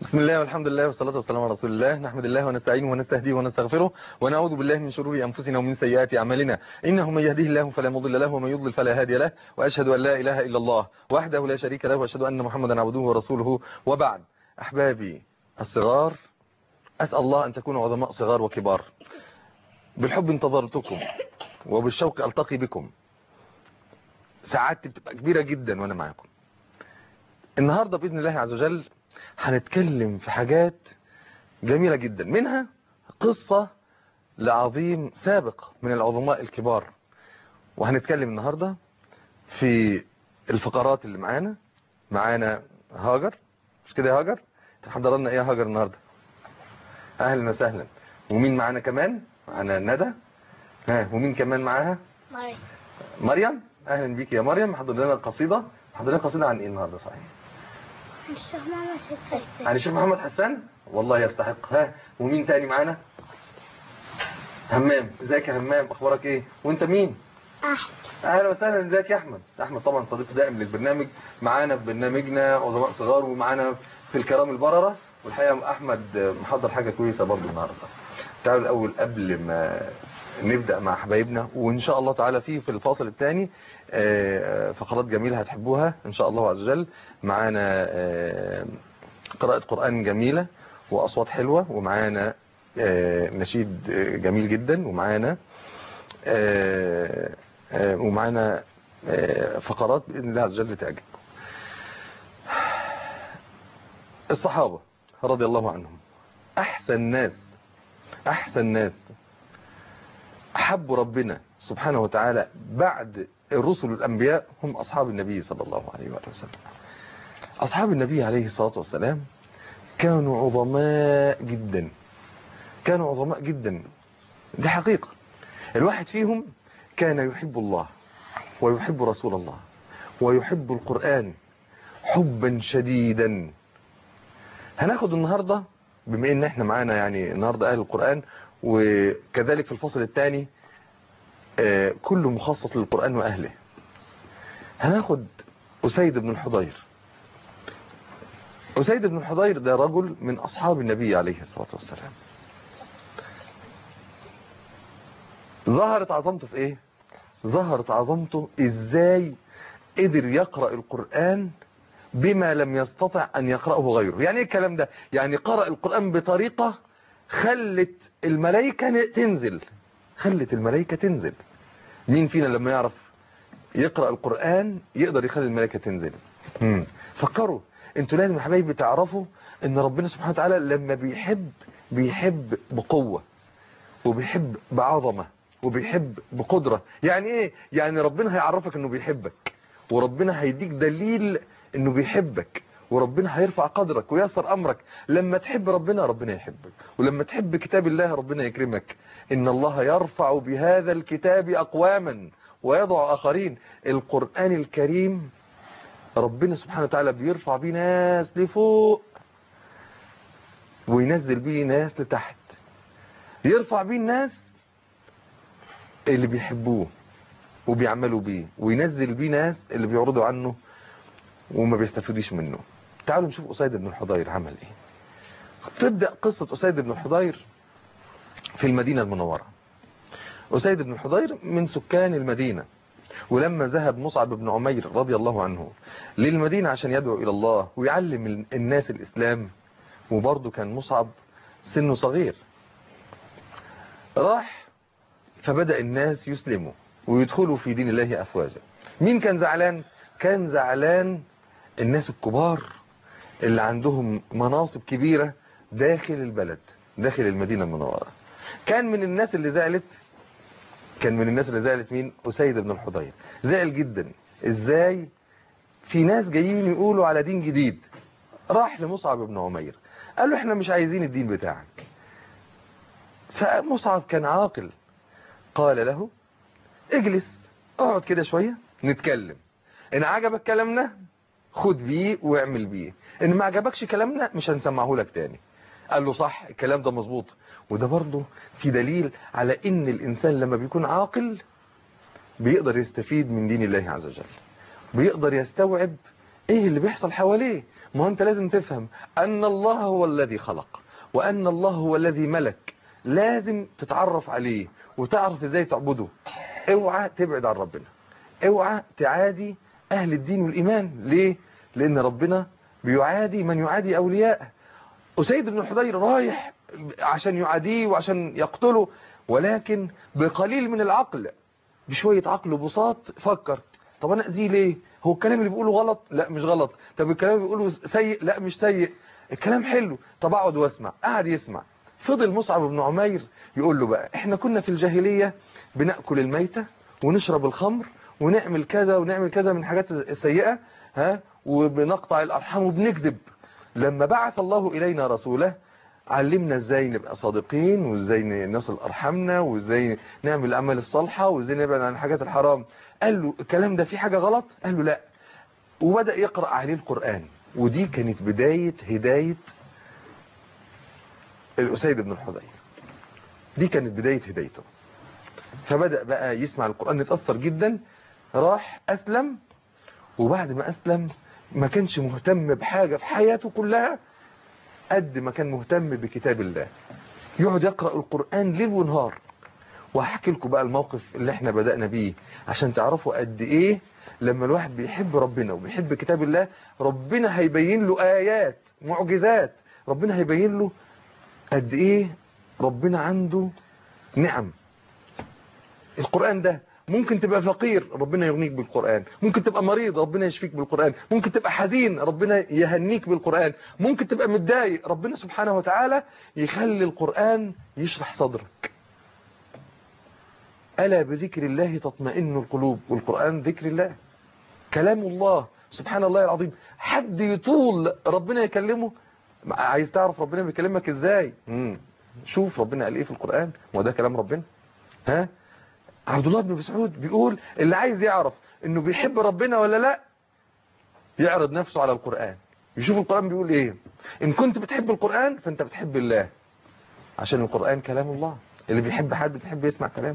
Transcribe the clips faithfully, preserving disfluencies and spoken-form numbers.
بسم الله والحمد لله والصلاة والسلام على رسول الله. نحمد الله ونستعينه ونستهديه ونستغفره ونعوذ بالله من شرور أنفسنا ومن سيئات أعمالنا. إنه من يهديه الله فلا مضل له ومن يضلل فلا هادي له، وأشهد أن لا إله إلا الله وحده لا شريك له، وأشهد أن محمدا عبده ورسوله. وبعد، أحبابي الصغار، أسأل الله أن تكونوا عظماء صغار وكبار. بالحب انتظرتكم وبالشوق ألتقي بكم. سعادتي بتبقى كبيرة جدا وأنا معاكم. النهاردة بإذن الله عز وجل هنتكلم في حاجات جميلة جدا، منها قصة لعظيم سابق من العظماء الكبار. وهنتكلم النهاردة في الفقرات اللي معانا. معانا هاجر، مش كده يا هاجر؟ تحضر لنا ايه يا هاجر النهاردة؟ اهلا وسهلا. ومين معانا كمان؟ معانا ندى. ها، ومين كمان معاها؟ مريم. مريم، اهلا بيك يا مريم. حضر لنا قصيدة. حضر لنا قصيدة عن ايه النهاردة صحيح؟ عن الشيخ محمد حسان. عن الشيخ محمد حسان، والله يستحق. ها، ومين تاني معانا؟ همام. ازيك يا همام، اخبارك ايه؟ وانت مين؟ احمد. اهلا وسهلا. ازيك يا احمد؟ احمد طبعا صديق دائم للبرنامج، معانا في برنامجنا عظماء صغار، ومعانا في الكرام البررة. والحقيقه احمد محضر حاجه كويسه برضو النهارده. تعالوا الاول قبل ما نبدا مع حبايبنا، وان شاء الله تعالى في في الفاصل الثاني فقرات جميله هتحبوها ان شاء الله عز وجل. معانا قراءه قران جميله واصوات حلوه، ومعانا نشيد جميل جدا، ومعانا ومعانا فقرات بإذن الله عز وجل تعجبكم. الصحابة رضي الله عنهم أحسن ناس أحسن ناس أحبوا ربنا سبحانه وتعالى بعد الرسل والأنبياء هم أصحاب النبي صلى الله عليه وآله وسلم. أصحاب النبي عليه الصلاة والسلام كانوا عظماء جدا، كانوا عظماء جدا، دي حقيقة. الواحد فيهم كان يحب الله ويحب رسول الله ويحب القرآن حبا شديدا. هناخد النهاردة بما ان احنا معانا يعني النهاردة اهل القرآن، وكذلك في الفصل الثاني كله مخصص للقرآن واهله. هناخد أسيد بن الحضير. أسيد بن الحضير ده رجل من اصحاب النبي عليه الصلاة والسلام. ظهرت عظمته في ايه؟ ظهرت عظمته ازاي قدر يقرأ القرآن بما لم يستطع ان يقرأه غيره. يعني ايه الكلام ده؟ يعني قرأ القرآن بطريقة خلت الملائكة تنزل، خلت الملائكة تنزل. مين فينا لما يعرف يقرأ القرآن يقدر يخلي الملائكة تنزل؟ مم. فكروا انتوا لازم يا حبايبي تعرفوا ان ربنا سبحانه وتعالى لما بيحب بيحب بقوة، وبيحب بعظمة، وبيحب بقدرة. يعني ايه؟ يعني ربنا هيعرفك انه بيحبك، وربنا هيديك دليل انه بيحبك، وربنا هيرفع قدرك ويسر امرك. لما تحب ربنا ربنا يحبك، ولما تحب كتاب الله ربنا يكرمك. ان الله يرفع بهذا الكتاب اقواما ويضع اخرين. القرآن الكريم ربنا سبحانه وتعالى بيرفع بيه ناس لفوق وينزل بيه ناس لتحت. يرفع بيه الناس اللي بيحبوه وبيعملوا بيه، وينزل بيه ناس اللي بيعرضوا عنه وما بيستفيدوش منه. تعالوا نشوف أسيد بن الحضير عمل ايه. تبدأ قصة أسيد بن الحضير في المدينة المنورة. أسيد بن الحضير من سكان المدينة، ولما ذهب مصعب بن عمير رضي الله عنه للمدينة عشان يدعو إلى الله ويعلم الناس الإسلام، وبرضه كان مصعب سنه صغير، راح فبدأ الناس يسلموا ويدخلوا في دين الله أفواجا. مين كان زعلان؟ كان زعلان الناس الكبار اللي عندهم مناصب كبيرة داخل البلد، داخل المدينة المنورة. كان من الناس اللي زعلت كان من الناس اللي زعلت مين؟ أسيد بن الحضير. زعل جدا، ازاي في ناس جايين يقولوا على دين جديد. راح لمصعب بن عمير قال له احنا مش عايزين الدين بتاعك. فمصعب كان عاقل، قال له اجلس، اقعد كده شوية نتكلم. ان عجبك كلامنا خد بيه واعمل بيه، ان ما عجبكش كلامنا مش هنسمعه لك تاني. قال له صح، الكلام ده مظبوط. وده برضه في دليل على ان الانسان لما بيكون عاقل بيقدر يستفيد من دين الله عز وجل، بيقدر يستوعب ايه اللي بيحصل حواليه. ما انت لازم تفهم ان الله هو الذي خلق، وان الله هو الذي ملك. لازم تتعرف عليه وتعرف ازاي تعبده. اوعى تبعد عن ربنا، اوعى تعادي اهل الدين والايمان. ليه؟ لان ربنا بيعادي من يعادي اولياءه. أسيد بن الحضير رايح عشان يعاديه وعشان يقتله، ولكن بقليل من العقل، بشوية عقل وبساط فكر، طب انا اذيه ليه؟ هو الكلام اللي بيقوله غلط؟ لا مش غلط. طب الكلام اللي بيقوله سيء؟ لا مش سيء. الكلام حلو، طب اقعد واسمع. قعد يسمع. فضل مصعب بن عمير يقول له بقى احنا كنا في الجاهلية بنأكل الميتة ونشرب الخمر ونعمل كذا ونعمل كذا من حاجات السيئة، ها، وبنقطع الارحام وبنكذب. لما بعث الله الينا رسوله علمنا ازاي نبقى صادقين، وازاي نصل ارحامنا، وازاي نعمل الاعمال الصالحه، وازاي نبعد عن الحاجات الحرام. قال له الكلام ده فيه حاجه غلط؟ قال له لا. وبدا يقرا عليه القران. ودي كانت بدايه هدايه الأسيد بن الحضير. دي كانت بدايه هدايته. فبدا بقى يسمع القران، اتاثر جدا، راح اسلم. وبعد ما اسلم ما كانش مهتم بحاجه في حياته كلها قد ما كان مهتم بكتاب الله. يقعد يقرأ القرآن ليل ونهار. وهحكي لكم بقى الموقف اللي احنا بدأنا بيه عشان تعرفوا قد ايه لما الواحد بيحب ربنا وبيحب كتاب الله، ربنا هيبين له آيات معجزات. ربنا هيبين له قد ايه ربنا عنده نعم. القرآن ده ممكن تبقى فقير، ربنا يغنيك بالقرآن. ممكن تبقى مريض، ربنا يشفيك بالقرآن. ممكن تبقى حزين، ربنا يهنيك بالقرآن. ممكن تبقى متضايق، ربنا سبحانه وتعالى يخلي القرآن يشرح صدرك. ألا بذكر الله تطمئن القلوب. والقرآن ذكر الله، كلام الله سبحان الله العظيم. حد يطول ربنا يكلمه؟ عايز تعرف ربنا بيكلمك ازاي؟ مم. شوف ربنا قال ايه في القرآن، وده كلام ربنا. ها، عبد الله بن مسعود بيقول اللي عايز يعرف انه بيحب ربنا ولا لا يعرض نفسه على القرآن، يشوف القرآن بيقول ايه. ان كنت بتحب القرآن فانت بتحب الله، عشان القرآن كلام الله. اللي بيحب حد بيحب يسمع كلامه.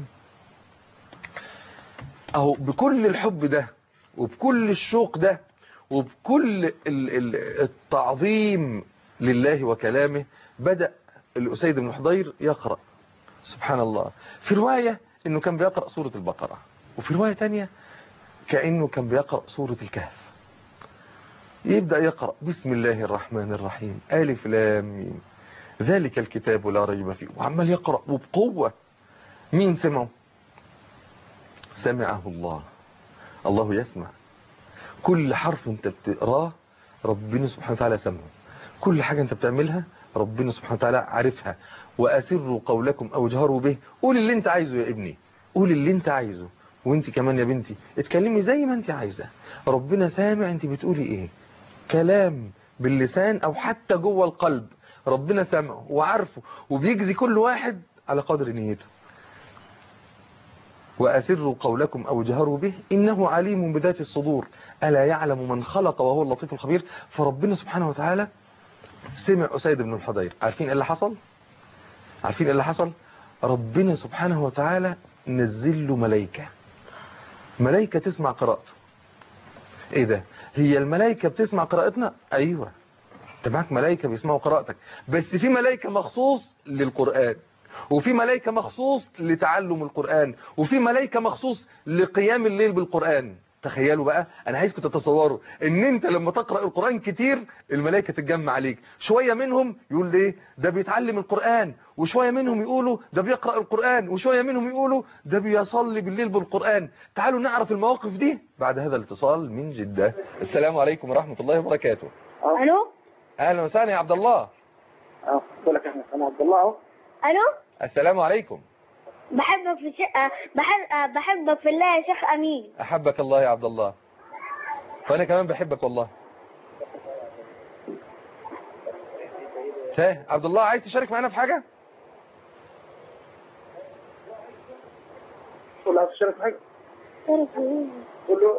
اهو بكل الحب ده وبكل الشوق ده وبكل التعظيم لله وكلامه بدأ الأسيد بن الحضير يقرأ. سبحان الله. في رواية انه كان بيقرأ سورة البقرة، وفي رواية تانية كأنه كان بيقرأ سورة الكهف. يبدأ يقرأ بسم الله الرحمن الرحيم ألف لام ميم ذلك الكتاب لا ريب فيه، وعمال يقرأ وبقوة. مين سمعه؟ سمعه الله. الله يسمع كل حرف انت بتقراه، ربنا سبحانه وتعالى سمعه. كل حاجة انت بتعملها ربنا سبحانه وتعالى عارفها. وأسروا قولكم أو جهروا به. قول اللي انت عايزه يا ابني، قول اللي انت عايزه. وانت كمان يا بنتي اتكلمي زي ما انت عايزة، ربنا سامع انت بتقولي ايه. كلام باللسان او حتى جوه القلب ربنا سامعه وعارفه، وبيجزي كل واحد على قدر نيته. وأسروا قولكم أو جهروا به إنه عليم بذات الصدور ألا يعلم من خلق وهو اللطيف الخبير. فربنا سبحانه وتعالى سمع أسيد بن الحضير. عارفين إيه اللي حصل؟ عارفين إيه اللي حصل؟ ربنا سبحانه وتعالى نزل له ملائكة، ملائكة تسمع قراءته. إيه ده؟ هي الملائكة بتسمع قراءتنا؟ أيوة، أنت معاك ملائكة بيسمعوا قراءتك، بس في ملائكة مخصوص للقرآن، وفي ملائكة مخصوص لتعلم القرآن، وفي ملائكة مخصوص لقيام الليل بالقرآن. تخيلوا بقى، انا عايزكم تتصوروا ان انت لما تقرأ القرآن كتير الملائكة تتجمع عليك. شوية منهم يقول ايه ده بيتعلم القرآن، وشوية منهم يقولوا ده بيقرأ القرآن، وشوية منهم يقولوا ده بيصلي بالليل بالقرآن. تعالوا نعرف المواقف دي بعد هذا الاتصال من جدة. السلام عليكم ورحمة الله وبركاته. الو. اهلا وسهلا يا عبد الله. اه لك انا عبد الله اهو. الو. السلام عليكم. بحبك في شيء بحب بحبك في الله يا شيخ امين. احبك الله يا عبد الله، وانا كمان بحبك والله. ها عبد الله، عايز تشارك معانا في حاجة؟ والله عايز تشارك في حاجة؟ قول له.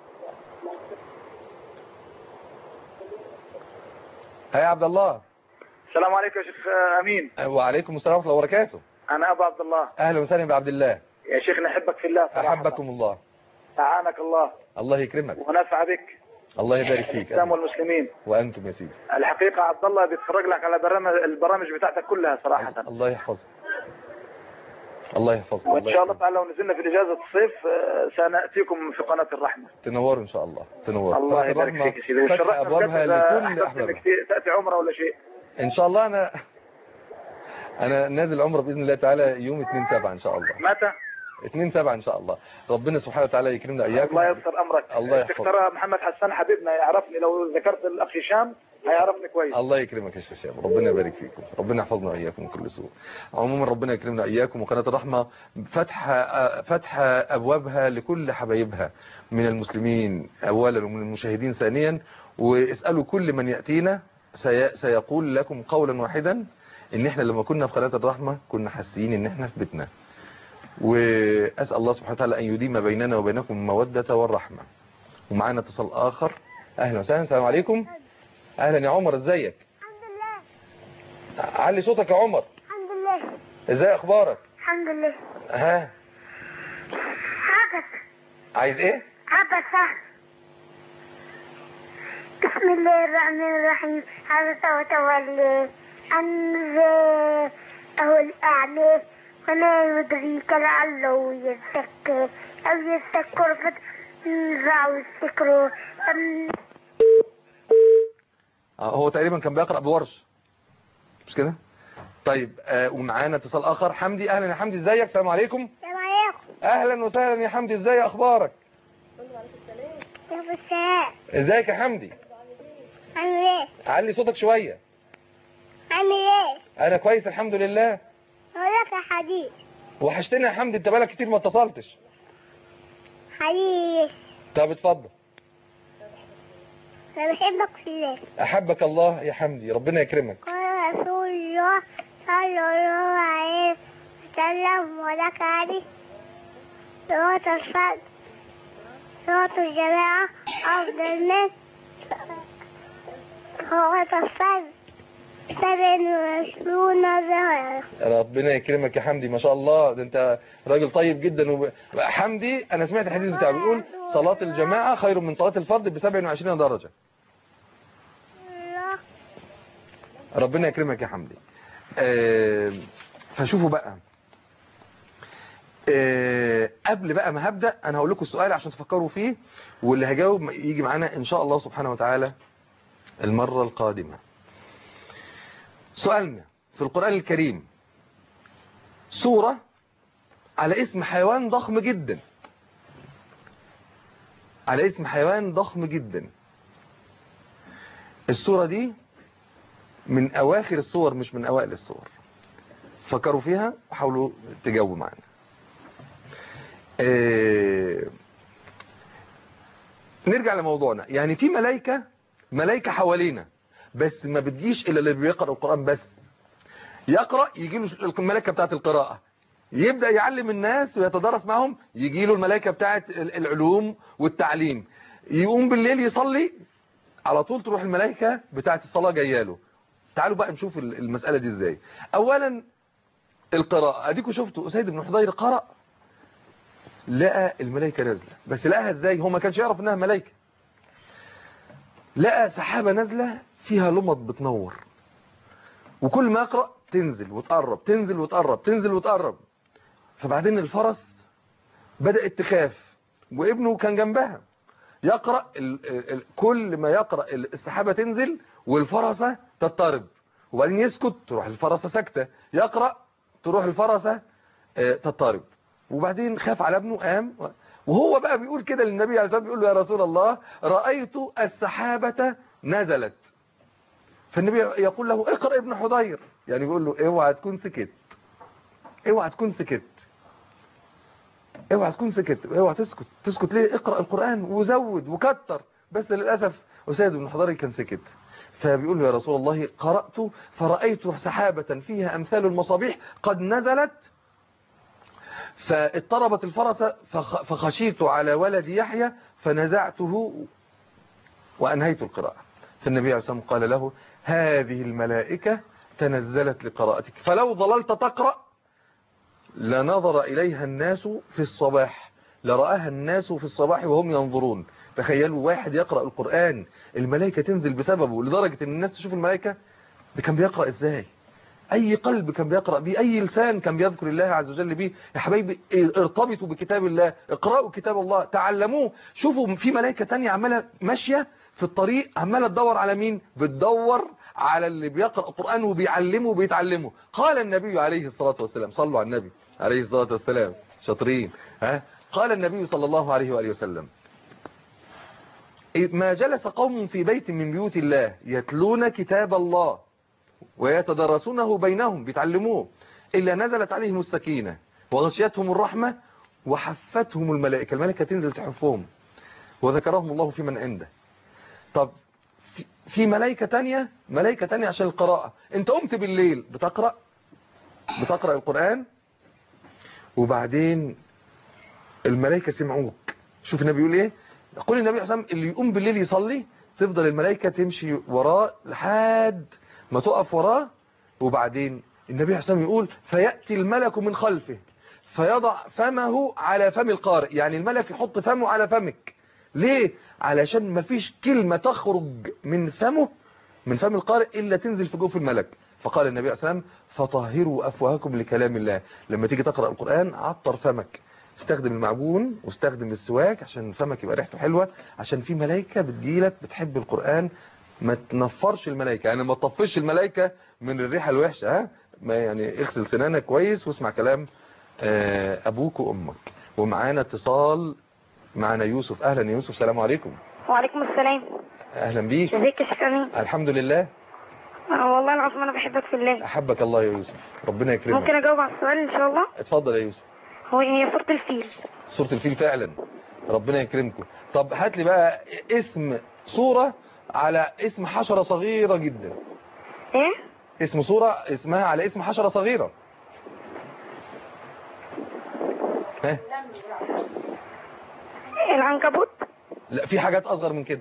ها يا عبد الله. السلام عليكم يا شيخ امين. وعليكم السلام ورحمة الله وبركاته. انا ابو عبد الله. اهلا وسهلا بعبد الله. يا شيخ نحبك في الله صراحة. احبكم الله. اعانك الله. الله يكرمك. ونفع بك. الله يبارك فيك. الإسلام والمسلمين. وأنتم يا سيدي. الحقيقة عبد الله بيتفرج لك على برامج البرامج بتاعتك كلها صراحة. الله يحفظك. الله يحفظك. وإن شاء الله تعالى لو نزلنا في إجازة الصيف سنأتيكم في قناة الرحمة. تنور إن شاء الله. تنور. الله يبارك فيك يا سيدي. فتح أبوابها لكل أحبابها. تأتي عمرة ولا شيء؟ إن شاء الله. أنا أنا نازل عمرة بإذن الله تعالى يوم اثنين سبعة إن شاء الله. متى؟ اثنين سبعة إن شاء الله. ربنا سبحانه وتعالى يكرمنا إياكم. الله ييسر أمرك. الله يحفظك. ترى محمد حسان حبيبنا يعرفني، لو ذكرت الأخ هشام هيعرفني كويس. الله يكرمك يا شيخ هشام. ربنا يبارك فيكم. ربنا يحفظنا وإياكم من كل سوء. عموما ربنا يكرمنا إياكم. وقناة الرحمة فتح فتح أبوابها لكل حبايبها من المسلمين أولا ومن المشاهدين ثانيا. واسألوا كل من يأتينا سي... سيقول لكم قولا واحدا إن إحنا لما كنا في قناة الرحمة كنا حاسين إن إحنا في بيتنا. وأسأل الله سبحانه وتعالى أن يديم بيننا وبينكم المودة والرحمة. ومعانا اتصال آخر. أهلا وسهلا. السلام عليكم. أهلا يا عمر، ازيك؟ الحمد لله. علي صوتك يا عمر. الحمد لله. ازاي أخبارك؟ الحمد لله. ها عبس. عايز إيه؟ عبس. بسم الله الرحمن الرحيم. عبس وتولى أن جاءه الأعمى وما يدريك لعله يزكى أو يذكر فتنفعه الذكر. هو تقريبا كان بيقرأ بورش مش كده؟ طيب آه ومعانا اتصال آخر. حمدي. أهلا يا حمدي، ازيك؟ السلام عليكم. السلام عليكم. أهلا وسهلا يا حمدي، ازاي أخبارك؟ ازيك يا حمدي؟ عامل ايه؟ علي صوتك شوية. عامل ايه؟ أنا كويس الحمد لله. وراك يا حبيبي. وحشتني يا حمدي، انت بقالك كتير ما اتصلتش. حبيبي. طب اتفضل. انا بحبك في الله. أحبك الله يا حمدي، ربنا يكرمك. قال رسول الله صلى الله عليه وسلم ولك عليه صلاة الفجر صلاة الجماعة أفضل الناس صلاة الفجر سبع وعشرون درجة. ربنا يكرمك يا حمدي، ما شاء الله، ده انت راجل طيب جدا. وب... حمدي انا سمعت الحديث بتاعه بيقول صلاة الجماعة خير من صلاة الفرد ب سبع وعشرين درجة. ربنا يكرمك يا حمدي. آه فشوفوا بقى، آه قبل بقى ما هبدأ انا هقول لكم السؤال عشان تفكروا فيه، واللي هجاوب يجي معانا ان شاء الله سبحانه وتعالى المرة القادمة. سؤالنا في القرآن الكريم سورة على اسم حيوان ضخم جدا، على اسم حيوان ضخم جدا. السورة دي من أواخر السور مش من أوائل السور. فكروا فيها وحاولوا تجاوبوا معنا. اه نرجع لموضوعنا. يعني في ملائكة ملائكة حوالينا، بس ما بتجيش إلا اللي بيقرأ القرآن بس. يقرأ يجي له الملائكة بتاعت القراءة، يبدأ يعلم الناس ويتدرس معهم يجي له الملائكة بتاعت العلوم والتعليم. يقوم بالليل يصلي على طول تروح الملائكة بتاعت الصلاة جايه له. تعالوا بقى نشوف المسألة دي ازاي. اولا القراءة، اديكوا شفتوا اسيد بن حضير قرأ لقى الملائكة نازلة، بس لقاها ازاي؟ هو ما كانش يعرف انها ملائكة. لقى سحابة نازلة فيها لمض بتنور، وكل ما يقرأ تنزل وتقرب تنزل وتقرب تنزل وتقرب. فبعدين الفرس بدأت تخاف وابنه كان جنبها. يقرأ ال ال كل ما يقرأ السحابة تنزل والفرسة تضطرب، وبعدين يسكت تروح الفرسة ساكتة، يقرأ تروح الفرسة تضطرب. وبعدين خاف على ابنه، قام وهو بقى بيقول كده للنبي عليه الصلاة والسلام، بيقول له يا رسول الله رأيت السحابة نزلت. فالنبي يقول له اقرأ ابن حضير، يعني بيقول له اوعى تكون سكت، اوعى تكون سكت، اوعى تكون سكت، اوعى تسكت. تسكت ليه؟ اقرأ القرآن وزود وكتر. بس للأسف أسيد بن حضير كان سكت. فبيقول له يا رسول الله قرأت فرأيت سحابة فيها أمثال المصابيح قد نزلت فاضطربت الفرس فخشيت على ولد يحيى فنزعته وأنهيت القراءة. فالنبي عليه الصلاة والسلام قال له هذه الملائكة تنزلت لقراءتك، فلو ظللت تقرأ لنظر إليها الناس في الصباح، لرآها الناس في الصباح وهم ينظرون. تخيلوا واحد يقرأ القرآن الملائكة تنزل بسببه لدرجة ان الناس تشوف الملائكة. ده كان بيقرأ ازاي؟ اي قلب كان بيقرأ بيه، اي لسان كان بيذكر الله عز وجل بيه. يا حبايبي ارتبطوا بكتاب الله، اقرأوا كتاب الله، تعلموه. شوفوا في ملائكة تانية عمالة ماشية في الطريق عمالة تدور على مين؟ بتدور على اللي بيقرأ القرآن وبيعلمه وبيتعلمه. قال النبي عليه الصلاة والسلام، صلوا على النبي عليه الصلاة والسلام، شاطرين ها. قال النبي صلى الله عليه وآله وسلم: ما جلس قوم في بيت من بيوت الله يتلون كتاب الله ويتدرسونه بينهم، بيتعلموه، إلا نزلت عليهم السكينة وغشيتهم الرحمة وحفتهم الملائكة. الملائكة تنزل تحفهم وذكرهم الله في من عنده. طب في ملائكة تانية، ملائكة تانية عشان القراءة. انت قمت بالليل بتقرأ بتقرأ القرآن وبعدين الملائكة سمعوك. شوف النبي يقول ايه؟ يقول النبي عليه الصلاة والسلام اللي يقوم بالليل يصلي تفضل الملائكة تمشي وراه لحد ما تقف وراه، وبعدين النبي عليه الصلاة والسلام يقول فيأتي الملك من خلفه فيضع فمه على فم القارئ. يعني الملك يحط فمه على فمك. ليه؟ علشان ما فيش كلمة تخرج من فمه من فم القارئ إلا تنزل في جوف الملك. فقال النبي عليه الصلاة والسلام فطهروا أفواهكم لكلام الله. لما تيجي تقرأ القرآن عطر فمك، استخدم المعجون واستخدم السواك عشان فمك يبقى ريحته حلوة، عشان في ملائكة بتجيلك بتحب القرآن. ما تنفرش الملائكة، يعني ما تطفش الملائكة من الريحة الوحشة. ها ما يعني اغسل سنانك كويس واسمع كلام أبوك وأمك. ومعانا اتصال، معانا يوسف. أهلا يا يوسف، سلام عليكم. وعليكم السلام. أهلا بيك. ازيك يا شيخ امين؟ الحمد لله. اه والله العظيم انا بحبك في الله. أحبك الله يا يوسف، ربنا يكرمك. ممكن اجاوب على السؤال ان شاء الله؟ اتفضل يا يوسف. هو هي سورة الفيل. سورة الفيل فعلا، ربنا يكرمكم. طب هات لي بقى اسم سورة على اسم حشرة صغيرة جدا. ايه؟ اسم سورة اسمها على اسم حشرة صغيرة. ها؟ العنكبوت. لا، في حاجات أصغر من كده.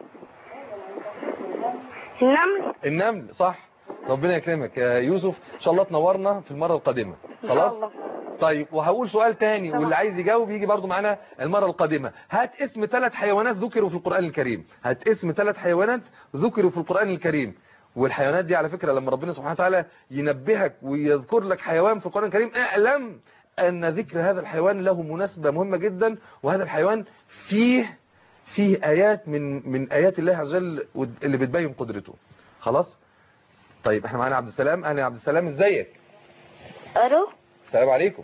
النمل. النمل صح، ربنا يكرمك يا يوسف. إن شاء الله تنورنا في المرة القادمة. خلاص؟ الله. طيب وهقول سؤال تاني واللي عايز يجاوب يجي برضو معانا المرة القادمة. هات اسم ثلاث حيوانات ذكروا في القرآن الكريم. هات اسم ثلاث حيوانات ذكروا في القرآن الكريم. والحيوانات دي على فكرة لما ربنا سبحانه وتعالى ينبهك ويذكر لك حيوان في القرآن الكريم اعلم أن ذكر هذا الحيوان له مناسبة مهمة جدا. وهذا الحيوان فيه فيه آيات من من آيات الله عز وجل اللي بتبين قدرته. خلاص؟ طيب احنا معانا عبد السلام. أهلا يا عبد السلام، ازيك؟ الو. السلام عليكم.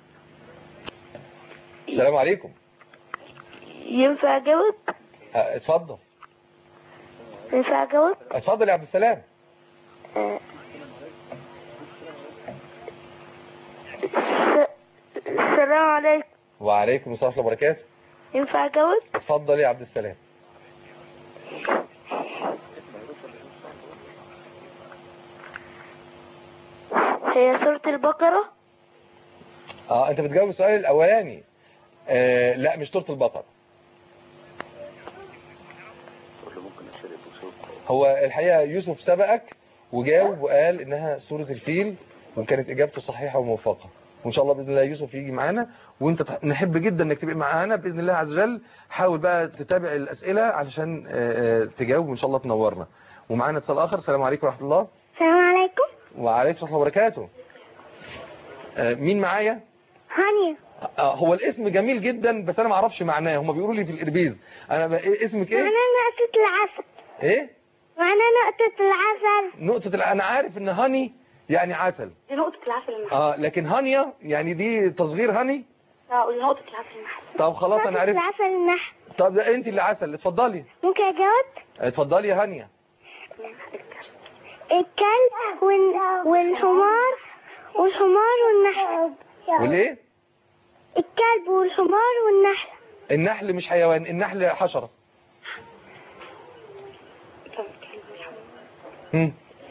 السلام عليكم. ينفع اجاوب؟ اه، اتفضل. ينفع اجاوب؟ اتفضل يا عبد السلام. اه. س- السلام عليكم. وعليكم السلام ورحمة الله وبركاته. ينفع اجاوب؟ اتفضل يا عبد السلام. هي سورة البقرة. اه انت بتجاوب السؤال الاولاني. آه لا مش سورة البقرة. هو الحقيقة يوسف سبقك وجاوب وقال انها سورة الفيل، وكانت اجابته صحيحة وموفقة. وان شاء الله باذن الله يوسف يجي معانا، وانت نحب جدا انك تبقى معانا باذن الله عز وجل. حاول بقى تتابع الاسئلة علشان تجاوب وان شاء الله تنورنا. ومعانا اتصال اخر. السلام عليكم ورحمة الله. السلام عليكم. وعليكم السلام وبركاته. مين معايا؟ هانية. هو الاسم جميل جدا بس انا ما اعرفش معناه. هم بيقولوا لي في الاربيز. انا ب... إيه اسمك ايه؟ معناه نقطة العسل. ايه؟ معناه نقطة العسل. نقطة الع... انا عارف ان هاني يعني عسل. دي نقطة العسل المحل. اه لكن هانيا يعني دي تصغير هاني. اه دي نقطة العسل المحل. طب خلاص انا عرفت. نقطة العسل النحل. طب ده انت اللي عسل. اتفضلي. ممكن اجاوب؟ اتفضلي يا هانيا. الكلب وال... والحمار والحمار والنحل. والايه؟ الكلب والحمار والنحل. النحل مش حيوان، النحل حشرة. هم.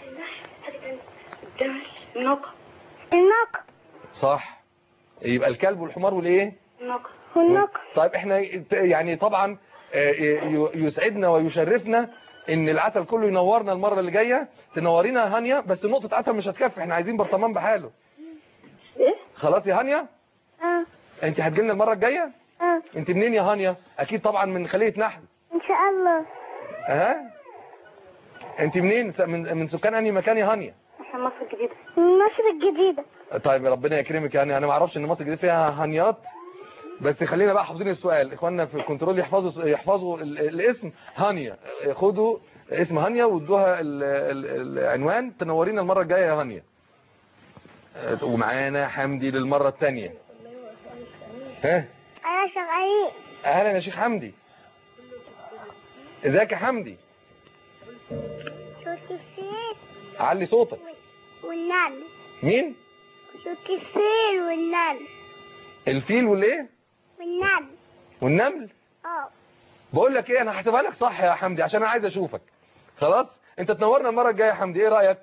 الناقة. الناقة. صح. يبقى الكلب والحمار والايه؟ الناقة. والناقة. طيب احنا يعني طبعا يسعدنا ويشرفنا ان العسل كله ينورنا المرة اللي جاية. تنورينا يا هانيا، بس نقطة عسل مش هتكفي، احنا عايزين برطمان بحاله. ايه؟ خلاص يا هانيا؟ اه. انت هتجيلنا المرة الجاية؟ اه. انت منين يا هانيا؟ اكيد طبعا من خلية نحل. شاء الله. ها انت منين؟ من من سكان انهي مكان يا هانيا؟ احنا مصر الجديدة. مصر الجديدة. طيب ربنا يكرمك. يعني انا ما اعرفش ان مصر الجديدة فيها هانيات، بس خلينا بقى حافظين السؤال. اخواننا في الكنترول يحفظوا يحفظوا ال- الاسم هانيا. خدوا اسم هانيا وادوها ال- ال- العنوان. تنورينا المرة الجاية يا هانيا. ومعانا حمدي للمرة الثانية. ها انا شغالين. اهلا يا شيخ حمدي. ازيك يا حمدي؟ صوت الفيل علي صوتك. والنمل. مين؟ صوت الفيل والنمل. الفيل والايه؟ والنمل. والنمل. اه بقول لك ايه، انا هحسبها لك صح يا حمدي عشان انا عايز اشوفك. خلاص انت تنورنا المره الجايه يا حمدي، ايه رايك؟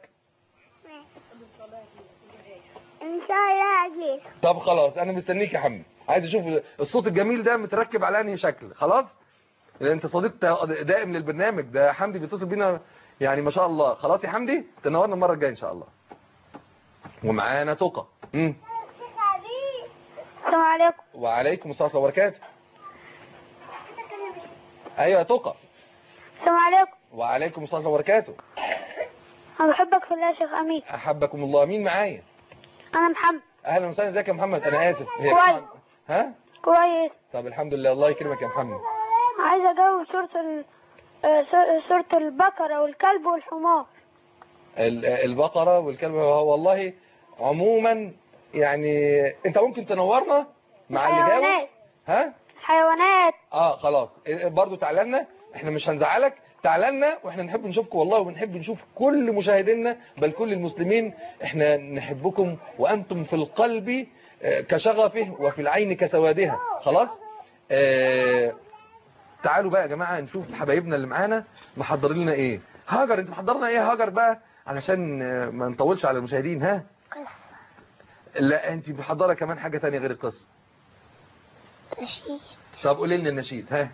ان شاء الله اجيلك. طب خلاص انا مستنيك يا حمدي. عايز اشوف الصوت الجميل ده متركب على انهي شكل. خلاص انت صديق دائم للبرنامج ده. حمدي بيتصل بينا يعني ما شاء الله. خلاص يا حمدي تنورنا المره الجايه ان شاء الله. ومعانا تقى. امم السلام عليكم. وعليكم السلام ورحمه الله وبركاته. ايوه يا تقى. السلام عليكم. وعليكم السلام ورحمه الله وبركاته. انا بحبك في الله يا شيخ امين. احبكم الله. مين معايا؟ انا محمد. اهلا وسهلا. ازيك يا محمد؟ انا اسف. هي كويس. ها كويس. طب الحمد لله. الله يكرمك يا محمد. عايز اجاوب سورة ال... آه، سور- سورة البقرة والكلب والحمار. ال- البقرة والكلب. والله عموما يعني انت ممكن تنورنا مع اللي جاوب. حيوانات. ها حيوانات. اه خلاص برضو تعالى لنا. احنا مش هنزعلك. تعالى لنا واحنا نحب نشوفكم والله، وبنحب نشوف كل مشاهدينا بل كل المسلمين. احنا نحبكم وانتم في القلب آه، كشغفه وفي العين كسوادها. خلاص آه تعالوا بقى يا جماعة نشوف حبايبنا اللي معانا محضر لنا ايه. هاجر انت محضرنا ايه يا هاجر بقى علشان آه، ما نطولش على المشاهدين. ها قصة. لا انت محضره كمان حاجة تانية غير القصة. نشيد. طب قولي لنا النشيد. ها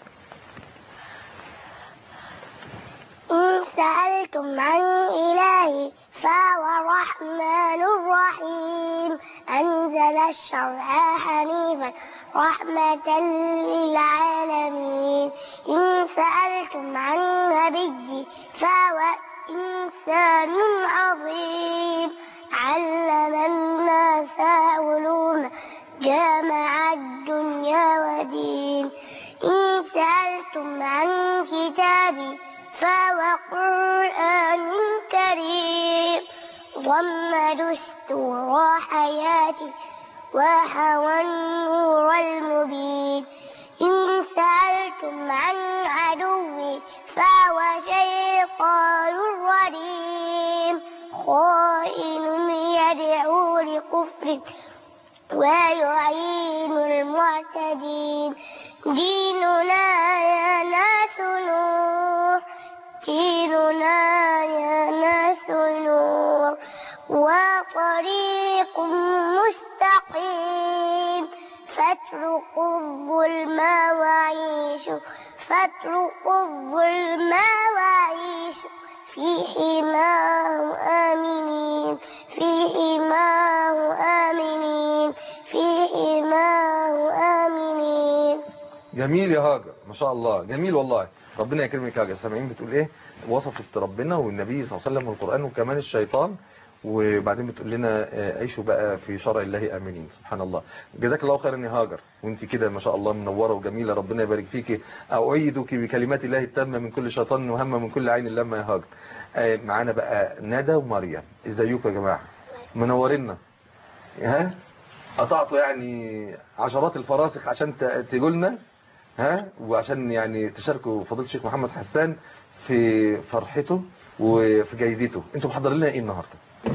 إن سألتم عن إلهي فهو الرحمن الرحيم أنزل الشرع حنيفا رحمة للعالمين. إن سألتم عن نبي فهو إنسان عظيم علم الناس علوما جامع الدنيا ودين. إن سألتم عن كتابي فهو قرآن كريم ضم دستور حياتي وحوى النور المبين. إن سألتم عن عدوي فهو شيطان رجيم خائن يدعو لكفر ويعين المعتدين. ديننا يا ناس نور ديننا يا ناس نور وطريق مستقيم فاتركوا الظلم وعيشوا فاتركوا الظلم وعيشوا في حماه آمنين في حماه آمنين في حماه آمنين. جميل يا هاجر ما شاء الله. جميل والله. ربنا يكرمك يا هاجر. سامعين بتقول ايه؟ وصفت ربنا والنبي صلى الله عليه وسلم والقرآن وكمان الشيطان، وبعدين بتقول لنا عيشوا بقى في شرع الله آمنين. سبحان الله. جزاك الله خيرا يا هاجر. وانت كده ما شاء الله منوره وجميله. ربنا يبارك فيكي. أعيدك بكلمات الله التامه من كل شيطان وهم من كل عين لما يا هاجر. معانا بقى ندى ومريم. ازيكم يا جماعه؟ منورينا. ها قطعتوا يعني عشرات الفراسخ عشان تجوا لنا. ها وعشان يعني تشاركوا فضيله الشيخ محمد حسان في فرحته وفي جايزته. انتوا محضرين لنا ايه النهارده؟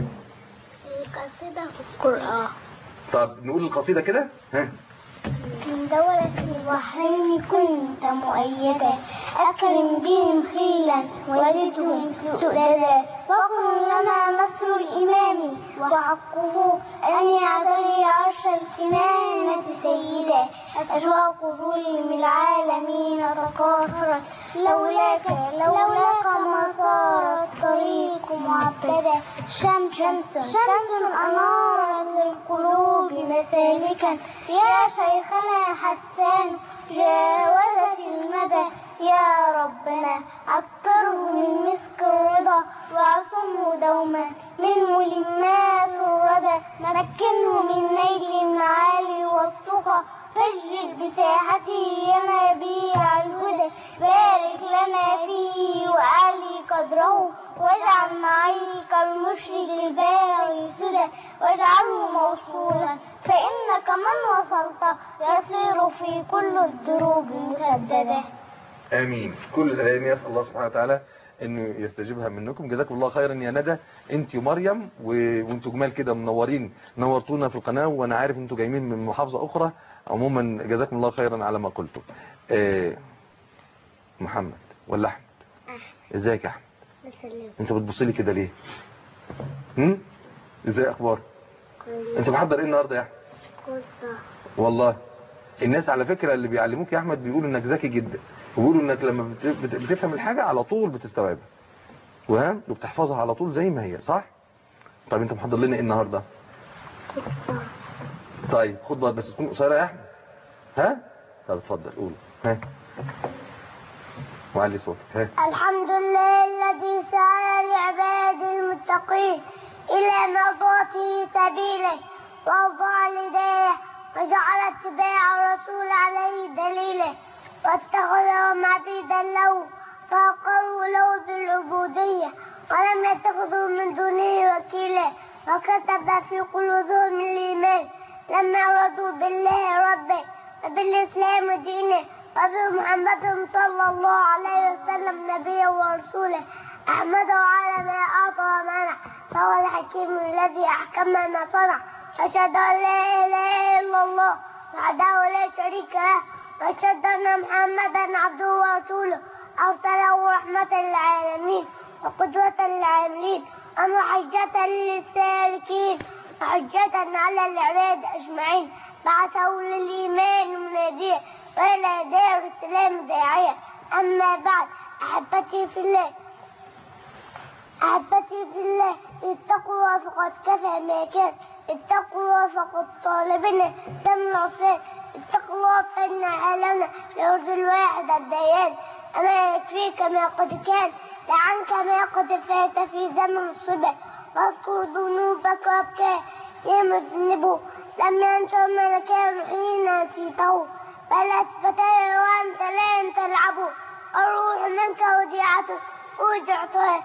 قصيدة في القرآن. طب نقول القصيدة كده. ها من دولة البحرين كنت مؤيدا أكرم بهم خيلا ولدهم سؤددا فخر لنا نصر الإمام وحقه أن يعتلي عرش الكنانة سيدا أجواء قبولهم العالمين تطهرت لولاك لولاك ما صار الطريق معبدا شمس شمس شمس أنارت للقلوب مسالكا يا شيخنا حسان جاوزت المدى يا ربنا عطره من مسك الرضا وعصمه دوما من ملمات الردى مكنه من نيل المعالي والتقى فاجلد بساحته ينابيع الهدى بارك لنا فيه وأعلي قدره واجعل معيك المشرك الباغي سدى واجعله موصولا فإنك من وصلت يصير في كل الدروب مسددة. امين. كل الايام يسال الله سبحانه وتعالى انه يستجيبها منكم. جزاكم الله خيرا يا ندى، انت ومريم وانتوا جمال كده منورين، نورتونا في القناه، وانا عارف انتوا جايين من محافظه اخرى. عموما جزاكم الله خيرا على ما قلتوا. آه محمد ولا احمد؟ ازيك يا احمد؟ انت بتبص لي كده ليه؟ هم ازاي اخبارك؟ انت محضر ايه النهارده يا احمد؟ والله الناس على فكره اللي بيعلموك يا احمد بيقولوا انك ذكي جدا، وبيقولوا انك لما بتفهم الحاجه على طول بتستوعبها وها وبتحفظها على طول زي ما هي، صح؟ طيب انت محضر لنا ايه النهارده؟ طيب خطبه بس تكون قصيره يا احمد. ها؟ طب اتفضل قول. ها؟ وعلي صوتك. ها؟ الحمد لله الذي سعى لعباد المتقين إلى مرضاته سبيله وأوضع الهداية وجعل اتباع الرسول عليه دليله واتخذهم عبيدا له فأقروا له بالعبودية ولم يتخذوا من دونه وكيلا وكتب في قلوبهم الإيمان لما رضوا بالله ربه وبالإسلام دينه وبمحمد صلى الله عليه وسلم نبيه ورسوله أحمده على ما أعطى ومنع فهو الحكيم الذي أحكم ما صنع أشهد أن لا إله إلا الله وحده لا شريك له وأشهد أن محمدا عبده ورسوله أرسله رحمة للعالمين وقدوة للعاملين ومحجة للسالكين وحجة على العباد أجمعين بعثه للإيمان مناديا وإلى دار السلام داعية. أما بعد أحبتي في الله أحبتي في الله اتقوا فقد كفى ما كان اتقوا فقد طالبنا دم العصيان اتقوا فإن عالمنا يرضي الواحد الديان أما يكفيك ما قد كان لعنك ما قد فات في زمن الصبا واذكر ذنوبك وابكى يا مذنب لما أنت ما كان حين نسيته فلا تفتاه وأنت لا تلعب الروح منك وديعته ودعتها